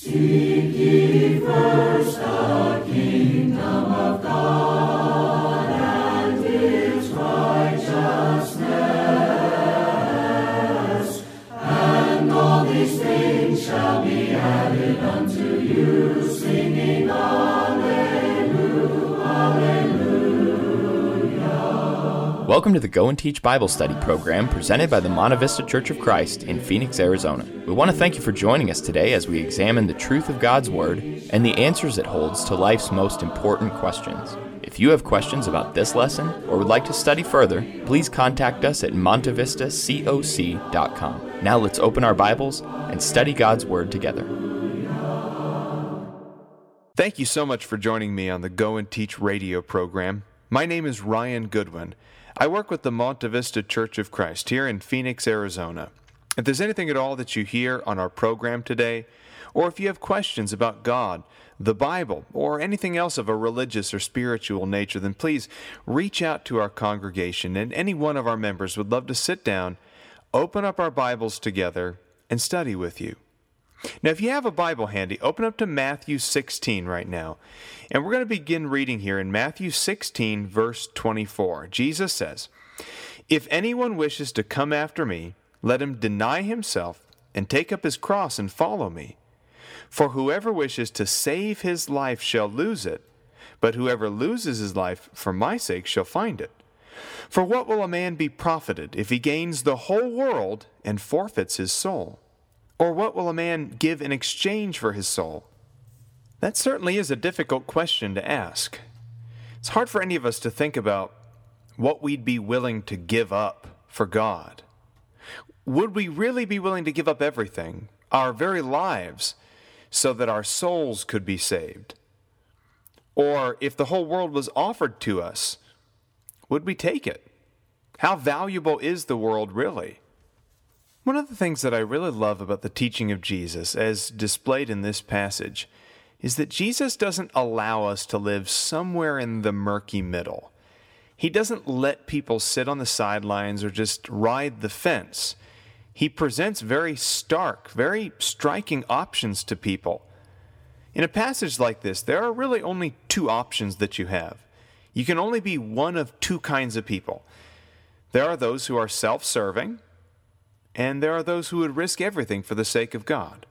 Seek ye first the kingdom of God and His righteousness, and all these things shall be added unto you, singing Alleluia, Alleluia. Welcome to the Go and Teach Bible Study program presented by the Monte Vista Church of Christ in Phoenix, Arizona. We want to thank you for joining us today as we examine the truth of God's Word and the answers it holds to life's most important questions. If you have questions about this lesson or would like to study further, please contact us at montevistacoc.com. Now let's open our Bibles and study God's Word together. Thank you so much for joining me on the Go and Teach radio program. My name is Ryan Goodwin. I work with the Monte Vista Church of Christ here in Phoenix, Arizona. If there's anything at all that you hear on our program today, or if you have questions about God, the Bible, or anything else of a religious or spiritual nature, then please reach out to our congregation, and any one of our members would love to sit down, open up our Bibles together, and study with you. Now, if you have a Bible handy, open up to Matthew 16 right now. And we're going to begin reading here in Matthew 16, verse 24. Jesus says, "If anyone wishes to come after me, let him deny himself and take up his cross and follow me. For whoever wishes to save his life shall lose it, but whoever loses his life for my sake shall find it. For what will a man be profited if he gains the whole world and forfeits his soul? Or what will a man give in exchange for his soul?" That certainly is a difficult question to ask. It's hard for any of us to think about what we'd be willing to give up for God. Would we really be willing to give up everything, our very lives, so that our souls could be saved? Or if the whole world was offered to us, would we take it? How valuable is the world really? One of the things that I really love about the teaching of Jesus, as displayed in this passage, is that Jesus doesn't allow us to live somewhere in the murky middle. He doesn't let people sit on the sidelines or just ride the fence. He presents very stark, very striking options to people. In a passage like this, there are really only two options that you have. You can only be one of two kinds of people. There are those who are self-serving, and there are those who would risk everything for the sake of God.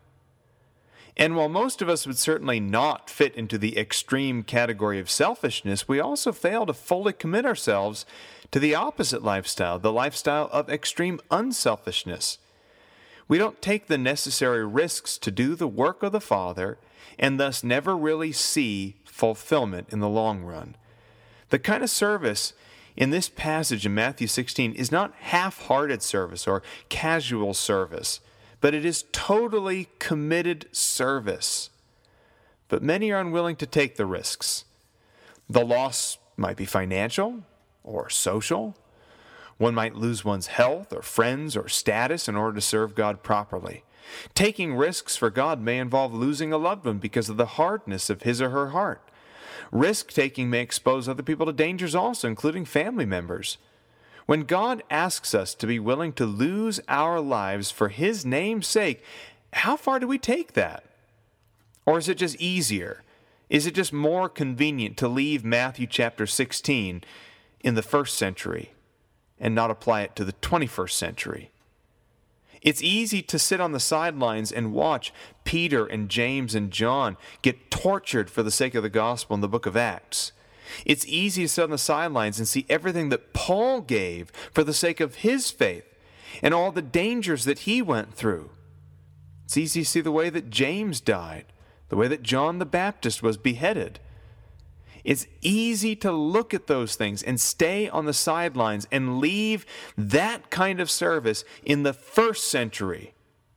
And while most of us would certainly not fit into the extreme category of selfishness, we also fail to fully commit ourselves to the opposite lifestyle, the lifestyle of extreme unselfishness. We don't take the necessary risks to do the work of the Father, and thus never really see fulfillment in the long run. The kind of service in this passage in Matthew 16 is not half-hearted service or casual service, but it is totally committed service. But many are unwilling to take the risks. The loss might be financial or social. One might lose one's health or friends or status in order to serve God properly. Taking risks for God may involve losing a loved one because of the hardness of his or her heart. Risk-taking may expose other people to dangers also, including family members. When God asks us to be willing to lose our lives for His name's sake, how far do we take that? Or is it just easier? Is it just more convenient to leave Matthew chapter 16 in the first century and not apply it to the 21st century? It's easy to sit on the sidelines and watch Peter and James and John get tortured for the sake of the gospel in the book of Acts. It's easy to sit on the sidelines and see everything that Paul gave for the sake of his faith and all the dangers that he went through. It's easy to see the way that James died, the way that John the Baptist was beheaded. It's easy to look at those things and stay on the sidelines and leave that kind of service in the first century.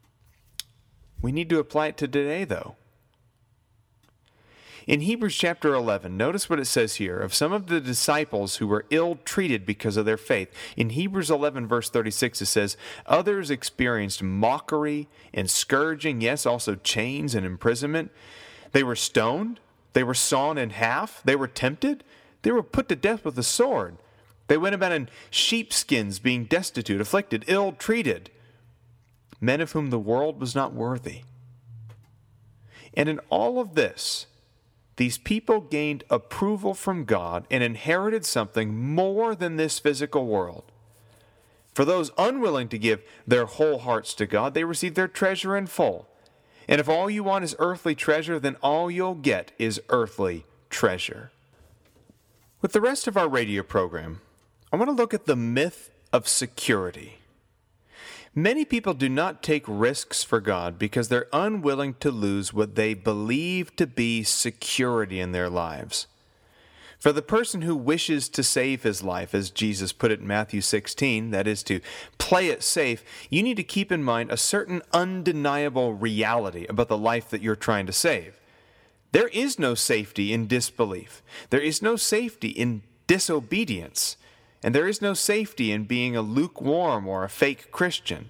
We need to apply it to today, though. In Hebrews chapter 11, notice what it says here of some of the disciples who were ill-treated because of their faith. In Hebrews 11, verse 36, it says, "Others experienced mockery and scourging, yes, also chains and imprisonment. They were stoned. They were sawn in half. They were tempted. They were put to death with a sword. They went about in sheepskins, being destitute, afflicted, ill-treated, men of whom the world was not worthy." And in all of this, these people gained approval from God and inherited something more than this physical world. For those unwilling to give their whole hearts to God, they receive their treasure in full. And if all you want is earthly treasure, then all you'll get is earthly treasure. With the rest of our radio program, I want to look at the myth of security. Many people do not take risks for God because they're unwilling to lose what they believe to be security in their lives. For the person who wishes to save his life, as Jesus put it in Matthew 16, that is to play it safe, you need to keep in mind a certain undeniable reality about the life that you're trying to save. There is no safety in disbelief. There is no safety in disobedience. And there is no safety in being a lukewarm or a fake Christian.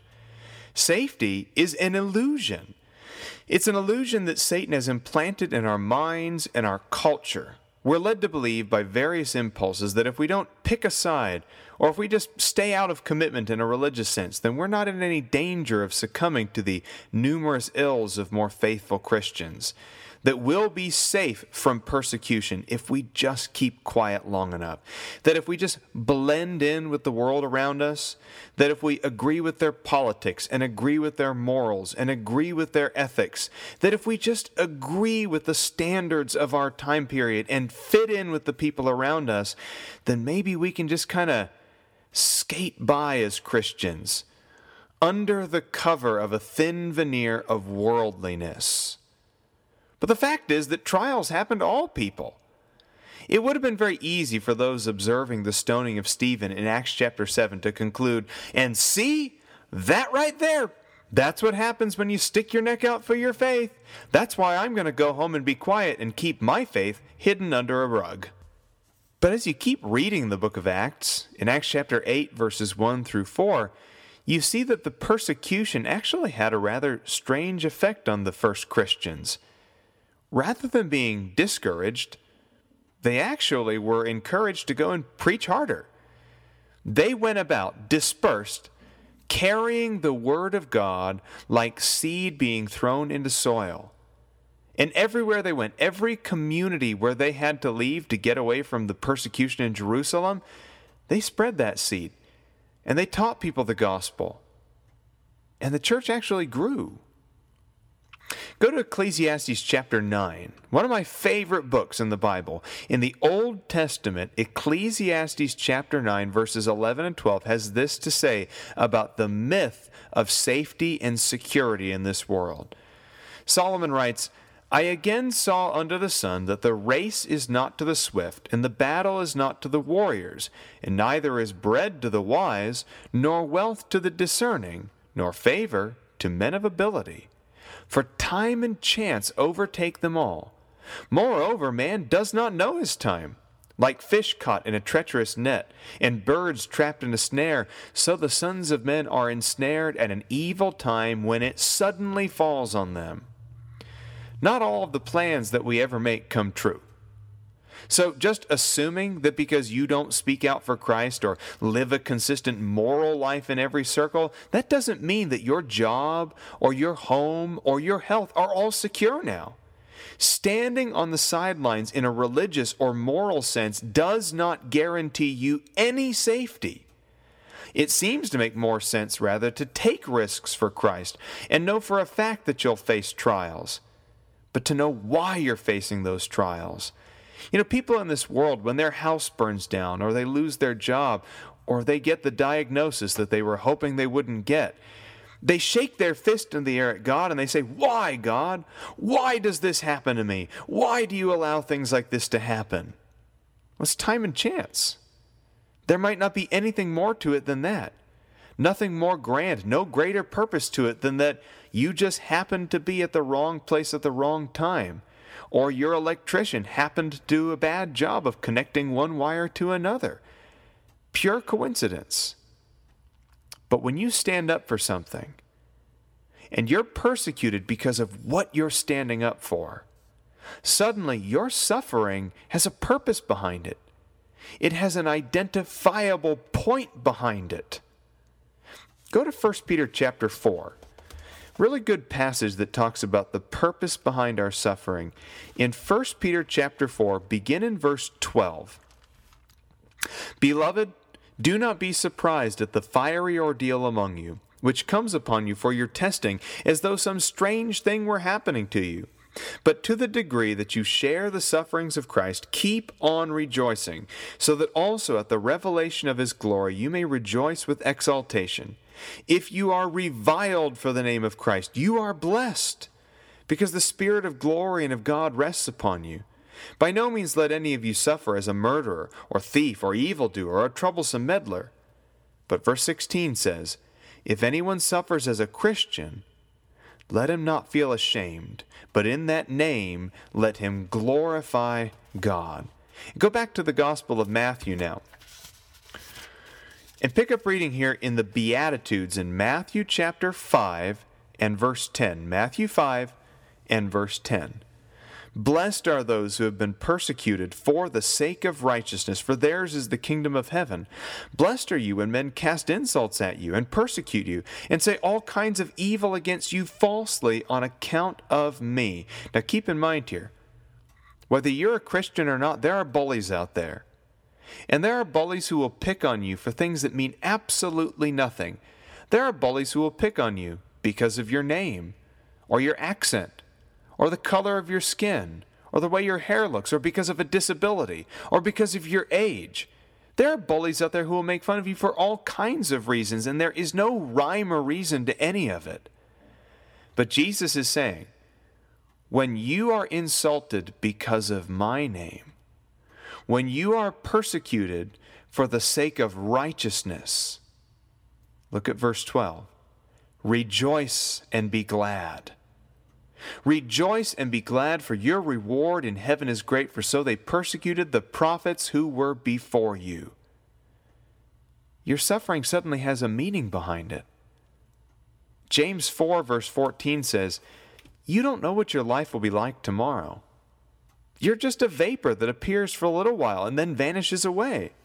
Safety is an illusion. It's an illusion that Satan has implanted in our minds and our culture. We're led to believe by various impulses that if we don't pick a side, or if we just stay out of commitment in a religious sense, then we're not in any danger of succumbing to the numerous ills of more faithful Christians. That we'll be safe from persecution if we just keep quiet long enough. That if we just blend in with the world around us, that if we agree with their politics and agree with their morals and agree with their ethics, that if we just agree with the standards of our time period and fit in with the people around us, then maybe we can just kind of skate by as Christians under the cover of a thin veneer of worldliness. But the fact is that trials happen to all people. It would have been very easy for those observing the stoning of Stephen in Acts chapter 7 to conclude, and see, that right there, that's what happens when you stick your neck out for your faith. That's why I'm going to go home and be quiet and keep my faith hidden under a rug. But as you keep reading the book of Acts, in Acts chapter 8, verses 1 through 4, you see that the persecution actually had a rather strange effect on the first Christians. Rather than being discouraged, they actually were encouraged to go and preach harder. They went about dispersed, carrying the word of God like seed being thrown into soil. And everywhere they went, every community where they had to leave to get away from the persecution in Jerusalem, they spread that seed. And they taught people the gospel. And the church actually grew. Go to Ecclesiastes chapter 9, one of my favorite books in the Bible. In the Old Testament, Ecclesiastes chapter 9, verses 11 and 12 has this to say about the myth of safety and security in this world. Solomon writes, I again saw under the sun that the race is not to the swift, and the battle is not to the warriors, and neither is bread to the wise, nor wealth to the discerning, nor favor to men of ability. For time and chance overtake them all. Moreover, man does not know his time. Like fish caught in a treacherous net, and birds trapped in a snare, so the sons of men are ensnared at an evil time when it suddenly falls on them. Not all of the plans that we ever make come true. So just assuming that because you don't speak out for Christ or live a consistent moral life in every circle, that doesn't mean that your job or your home or your health are all secure now. Standing on the sidelines in a religious or moral sense does not guarantee you any safety. It seems to make more sense, rather, to take risks for Christ and know for a fact that you'll face trials, but to know why you're facing those trials. You know, people in this world, when their house burns down, or they lose their job, or they get the diagnosis that they were hoping they wouldn't get, they shake their fist in the air at God and they say, why, God? Why does this happen to me? Why do you allow things like this to happen? Well, it's time and chance. There might not be anything more to it than that. Nothing more grand, no greater purpose to it than that you just happened to be at the wrong place at the wrong time. Or your electrician happened to do a bad job of connecting one wire to another. Pure coincidence. But when you stand up for something, and you're persecuted because of what you're standing up for, suddenly your suffering has a purpose behind it. It has an identifiable point behind it. Go to 1 Peter chapter 4. really good passage that talks about the purpose behind our suffering. In 1 Peter chapter 4, begin in verse 12. Beloved, do not be surprised at the fiery ordeal among you, which comes upon you for your testing, as though some strange thing were happening to you. But to the degree that you share the sufferings of Christ, keep on rejoicing, so that also at the revelation of his glory you may rejoice with exultation. If you are reviled for the name of Christ, you are blessed, because the Spirit of glory and of God rests upon you. By no means let any of you suffer as a murderer, or thief, or evildoer, or a troublesome meddler. But verse 16 says, if anyone suffers as a Christian, let him not feel ashamed, but in that name let him glorify God. Go back to the Gospel of Matthew now, and pick up reading here in the Beatitudes in Matthew chapter 5 and verse 10. Matthew 5 and verse 10. Blessed are those who have been persecuted for the sake of righteousness, for theirs is the kingdom of heaven. Blessed are you when men cast insults at you and persecute you, and say all kinds of evil against you falsely on account of me. Now keep in mind here, whether you're a Christian or not, there are bullies out there. And there are bullies who will pick on you for things that mean absolutely nothing. There are bullies who will pick on you because of your name, or your accent, or the color of your skin, or the way your hair looks, or because of a disability, or because of your age. There are bullies out there who will make fun of you for all kinds of reasons, and there is no rhyme or reason to any of it. But Jesus is saying, when you are insulted because of my name, when you are persecuted for the sake of righteousness, look at verse 12, rejoice and be glad. Rejoice and be glad, for your reward in heaven is great, for so they persecuted the prophets who were before you. Your suffering suddenly has a meaning behind it. James 4 verse 14 says, you don't know what your life will be like tomorrow. You're just a vapor that appears for a little while and then vanishes away.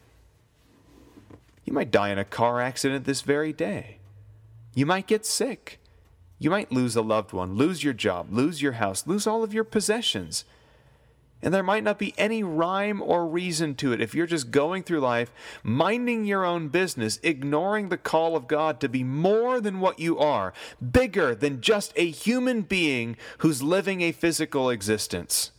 You might die in a car accident this very day. You might get sick. You might lose a loved one, lose your job, lose your house, lose all of your possessions. And there might not be any rhyme or reason to it if you're just going through life, minding your own business, ignoring the call of God to be more than what you are, bigger than just a human being who's living a physical existence.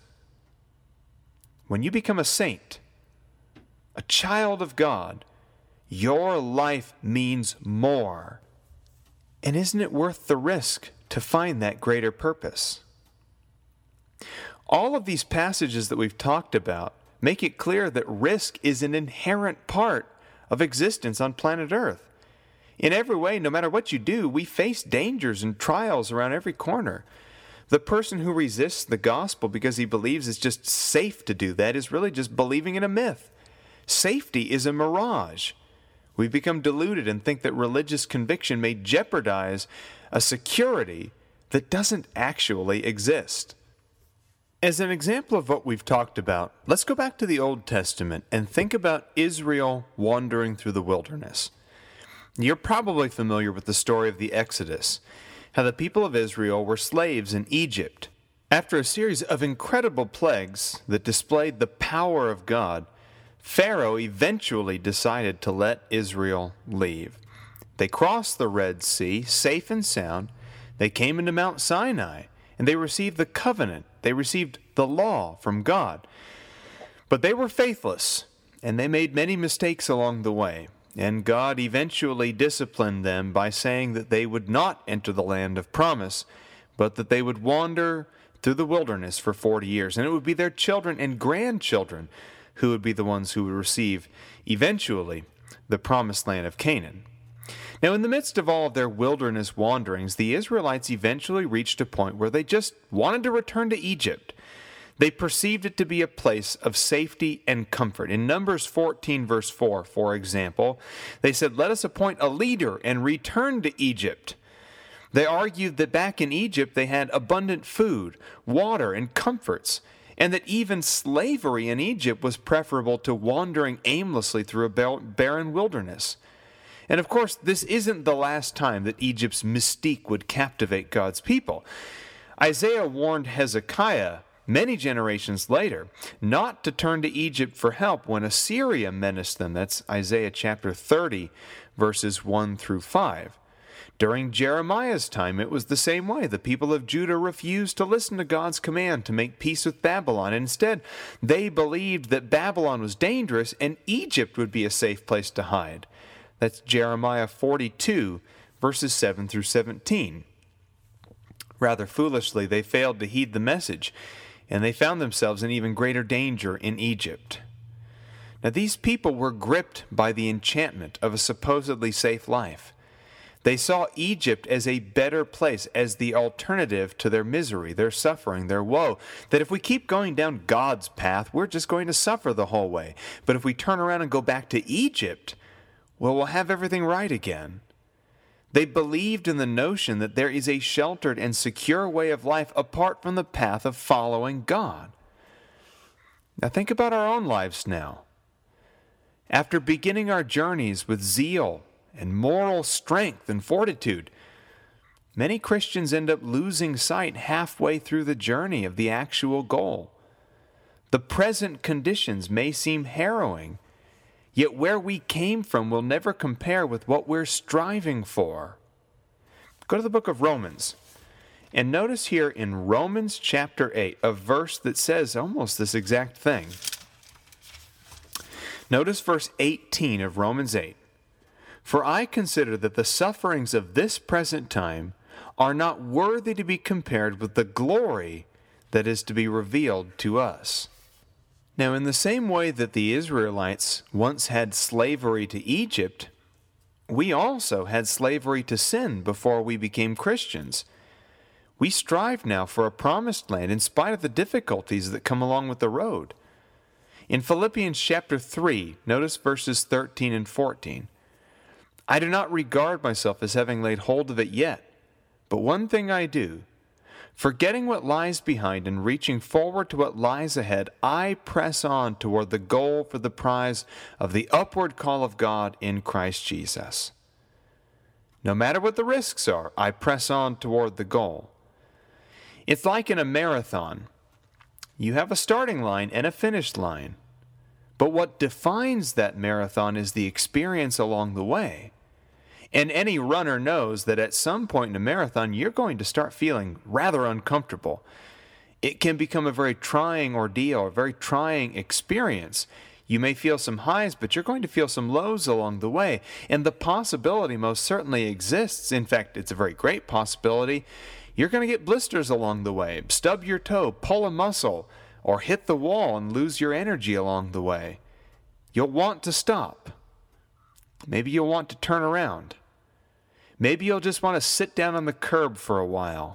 When you become a saint, a child of God, your life means more. And isn't it worth the risk to find that greater purpose? All of these passages that we've talked about make it clear that risk is an inherent part of existence on planet Earth. In every way, no matter what you do, we face dangers and trials around every corner. The person who resists the gospel because he believes it's just safe to do that is really just believing in a myth. Safety is a mirage. We become deluded and think that religious conviction may jeopardize a security that doesn't actually exist. As an example of what we've talked about, let's go back to the Old Testament and think about Israel wandering through the wilderness. You're probably familiar with the story of the Exodus, how the people of Israel were slaves in Egypt. After a series of incredible plagues that displayed the power of God, Pharaoh eventually decided to let Israel leave. They crossed the Red Sea, safe and sound. They came into Mount Sinai, and they received the covenant. They received the law from God. But they were faithless, and they made many mistakes along the way. And God eventually disciplined them by saying that they would not enter the land of promise, but that they would wander through the wilderness for 40 years. And it would be their children and grandchildren who would be the ones who would receive, eventually, the promised land of Canaan. Now, in the midst of all of their wilderness wanderings, the Israelites eventually reached a point where they just wanted to return to Egypt. They perceived it to be a place of safety and comfort. In Numbers 14, verse 4, for example, they said, "Let us appoint a leader and return to Egypt." They argued that back in Egypt they had abundant food, water, and comforts, and that even slavery in Egypt was preferable to wandering aimlessly through a barren wilderness. And of course, this isn't the last time that Egypt's mystique would captivate God's people. Isaiah warned Hezekiah many generations later not to turn to Egypt for help when Assyria menaced them. That's Isaiah chapter 30, verses 1 through 5. During Jeremiah's time, it was the same way. The people of Judah refused to listen to God's command to make peace with Babylon. Instead, they believed that Babylon was dangerous and Egypt would be a safe place to hide. That's Jeremiah 42, verses 7 through 17. Rather foolishly, they failed to heed the message, and they found themselves in even greater danger in Egypt. Now, these people were gripped by the enchantment of a supposedly safe life. They saw Egypt as a better place, as the alternative to their misery, their suffering, their woe. That if we keep going down God's path, we're just going to suffer the whole way. But if we turn around and go back to Egypt, well, we'll have everything right again. They believed in the notion that there is a sheltered and secure way of life apart from the path of following God. Now think about our own lives now. After beginning our journeys with zeal and moral strength and fortitude, many Christians end up losing sight halfway through the journey of the actual goal. The present conditions may seem harrowing, yet where we came from will never compare with what we're striving for. Go to the book of Romans, and notice here in Romans chapter 8, a verse that says almost this exact thing. Notice verse 18 of Romans 8. For I consider that the sufferings of this present time are not worthy to be compared with the glory that is to be revealed to us. Now, in the same way that the Israelites once had slavery to Egypt, we also had slavery to sin before we became Christians. We strive now for a promised land in spite of the difficulties that come along with the road. In Philippians chapter 3, notice verses 13 and 14. I do not regard myself as having laid hold of it yet, but one thing I do, forgetting what lies behind and reaching forward to what lies ahead, I press on toward the goal for the prize of the upward call of God in Christ Jesus. No matter what the risks are, I press on toward the goal. It's like in a marathon. You have a starting line and a finish line. But what defines that marathon is the experience along the way. And any runner knows that at some point in a marathon, you're going to start feeling rather uncomfortable. It can become a very trying ordeal, a very trying experience. You may feel some highs, but you're going to feel some lows along the way. And the possibility most certainly exists. In fact, it's a very great possibility. You're going to get blisters along the way, stub your toe, pull a muscle, or hit the wall and lose your energy along the way. You'll want to stop. Maybe you'll want to turn around. Maybe you'll just want to sit down on the curb for a while.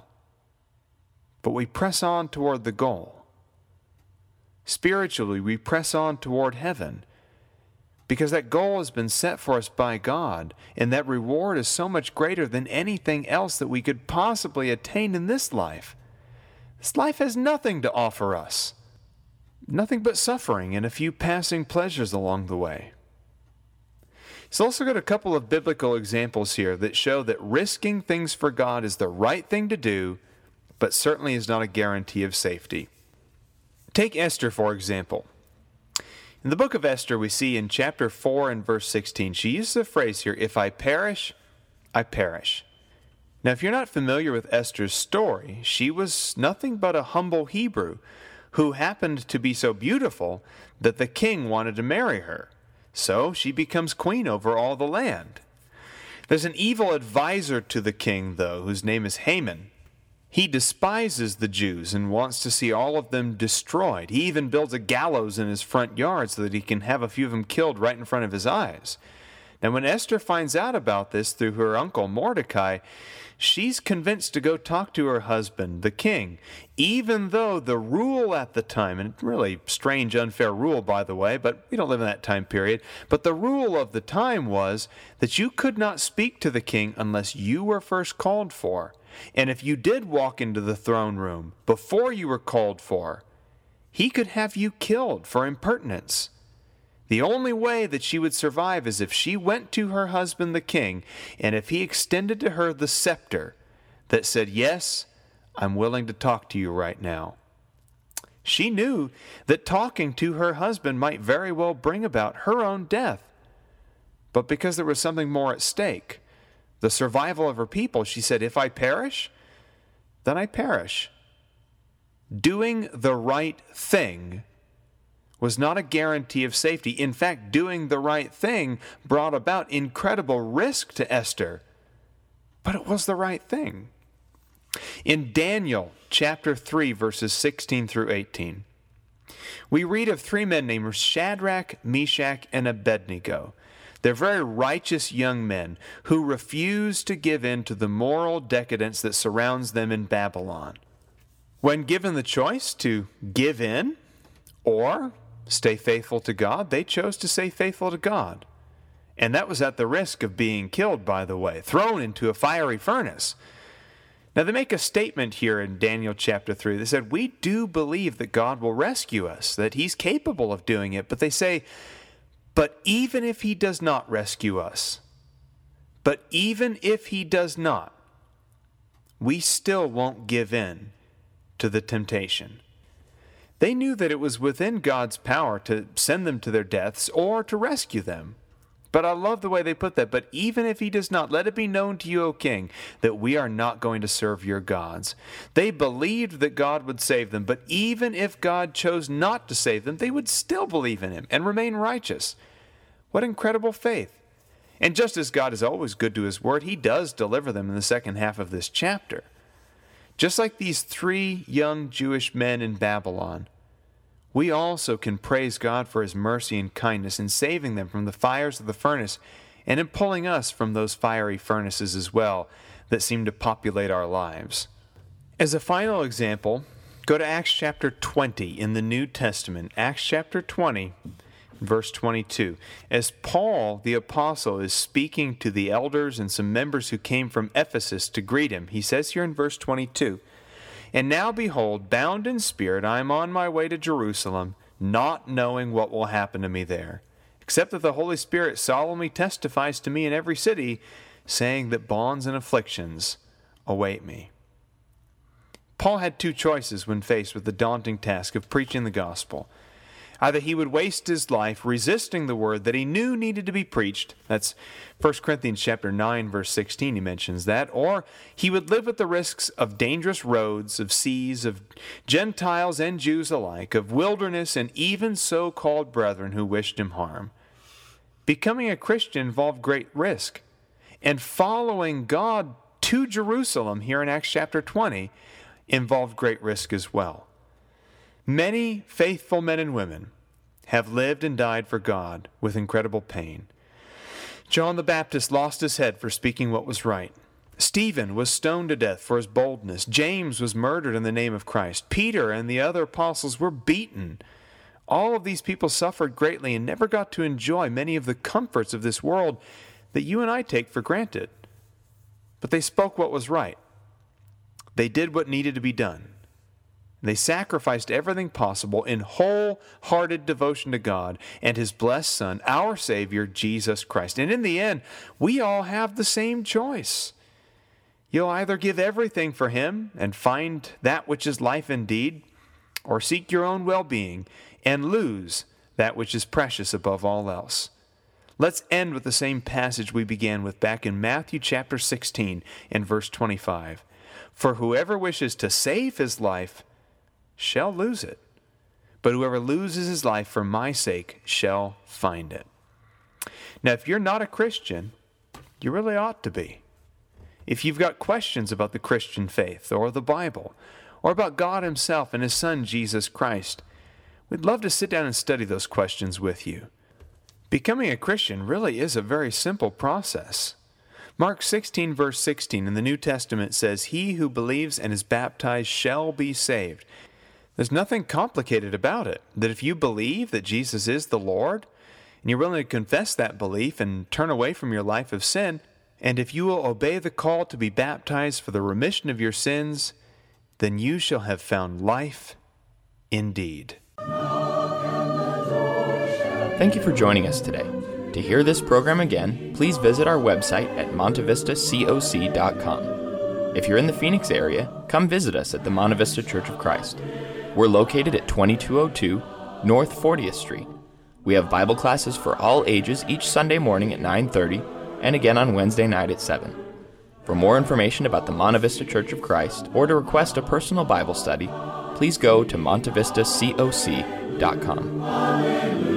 But we press on toward the goal. Spiritually, we press on toward heaven because that goal has been set for us by God, and that reward is so much greater than anything else that we could possibly attain in this life. This life has nothing to offer us. Nothing but suffering and a few passing pleasures along the way. It's also got a couple of biblical examples here that show that risking things for God is the right thing to do, but certainly is not a guarantee of safety. Take Esther, for example. In the book of Esther, we see in chapter 4 and verse 16, she uses a phrase here, if I perish, I perish. Now, if you're not familiar with Esther's story, she was nothing but a humble Hebrew who happened to be so beautiful that the king wanted to marry her. So she becomes queen over all the land. There's an evil advisor to the king, though, whose name is Haman. He despises the Jews and wants to see all of them destroyed. He even builds a gallows in his front yard so that he can have a few of them killed right in front of his eyes. Now, when Esther finds out about this through her uncle Mordecai, she's convinced to go talk to her husband, the king, even though the rule at the time, and really strange, unfair rule, by the way, but we don't live in that time period, but the rule of the time was that you could not speak to the king unless you were first called for. And if you did walk into the throne room before you were called for, he could have you killed for impertinence. The only way that she would survive is if she went to her husband the king, and if he extended to her the scepter that said, "Yes, I'm willing to talk to you right now." She knew that talking to her husband might very well bring about her own death. But because there was something more at stake, the survival of her people, she said, "If I perish, then I perish." Doing the right thing was not a guarantee of safety. In fact, doing the right thing brought about incredible risk to Esther. But it was the right thing. In Daniel chapter 3, verses 16 through 18, we read of three men named Shadrach, Meshach, and Abednego. They're very righteous young men who refuse to give in to the moral decadence that surrounds them in Babylon. When given the choice to give in or stay faithful to God, they chose to stay faithful to God. And that was at the risk of being killed, by the way, thrown into a fiery furnace. Now, they make a statement here in Daniel chapter 3. They said, "We do believe that God will rescue us, that He's capable of doing it." But they say, "But even if He does not rescue us, but even if He does not, we still won't give in to the temptation." They knew that it was within God's power to send them to their deaths or to rescue them. But I love the way they put that. "But even if He does not, let it be known to you, O king, that we are not going to serve your gods." They believed that God would save them, but even if God chose not to save them, they would still believe in Him and remain righteous. What incredible faith. And just as God is always good to His word, He does deliver them in the second half of this chapter. Just like these three young Jewish men in Babylon, we also can praise God for His mercy and kindness in saving them from the fires of the furnace and in pulling us from those fiery furnaces as well that seem to populate our lives. As a final example, go to Acts chapter 20 in the New Testament. Acts chapter 20, verse 22. As Paul, the apostle, is speaking to the elders and some members who came from Ephesus to greet him, he says here in verse 22, "And now behold, bound in spirit, I am on my way to Jerusalem, not knowing what will happen to me there, except that the Holy Spirit solemnly testifies to me in every city, saying that bonds and afflictions await me." Paul had two choices when faced with the daunting task of preaching the gospel. Either he would waste his life resisting the word that he knew needed to be preached. That's 1 Corinthians chapter 9, verse 16, he mentions that. Or he would live with the risks of dangerous roads, of seas, of Gentiles and Jews alike, of wilderness and even so-called brethren who wished him harm. Becoming a Christian involved great risk. And following God to Jerusalem here in Acts chapter 20 involved great risk as well. Many faithful men and women have lived and died for God with incredible pain. John the Baptist lost his head for speaking what was right. Stephen was stoned to death for his boldness. James was murdered in the name of Christ. Peter and the other apostles were beaten. All of these people suffered greatly and never got to enjoy many of the comforts of this world that you and I take for granted. But they spoke what was right. They did what needed to be done. They sacrificed everything possible in wholehearted devotion to God and His blessed Son, our Savior, Jesus Christ. And in the end, we all have the same choice. You'll either give everything for Him and find that which is life indeed, or seek your own well-being and lose that which is precious above all else. Let's end with the same passage we began with back in Matthew chapter 16 and verse 25. "For whoever wishes to save his life shall lose it, but whoever loses his life for my sake shall find it." Now, if you're not a Christian, you really ought to be. If you've got questions about the Christian faith or the Bible or about God Himself and His Son, Jesus Christ, we'd love to sit down and study those questions with you. Becoming a Christian really is a very simple process. Mark 16, verse 16 in the New Testament says, "He who believes and is baptized shall be saved." There's nothing complicated about it. That if you believe that Jesus is the Lord, and you're willing to confess that belief and turn away from your life of sin, and if you will obey the call to be baptized for the remission of your sins, then you shall have found life indeed. Knock and the door shall Thank you for joining us today. To hear this program again, please visit our website at montevistacoc.com. If you're in the Phoenix area, come visit us at the Monte Vista Church of Christ. We're located at 2202 North 40th Street. We have Bible classes for all ages each Sunday morning at 9:30 and again on Wednesday night at 7. For more information about the Monte Vista Church of Christ or to request a personal Bible study, please go to montevistacoc.com.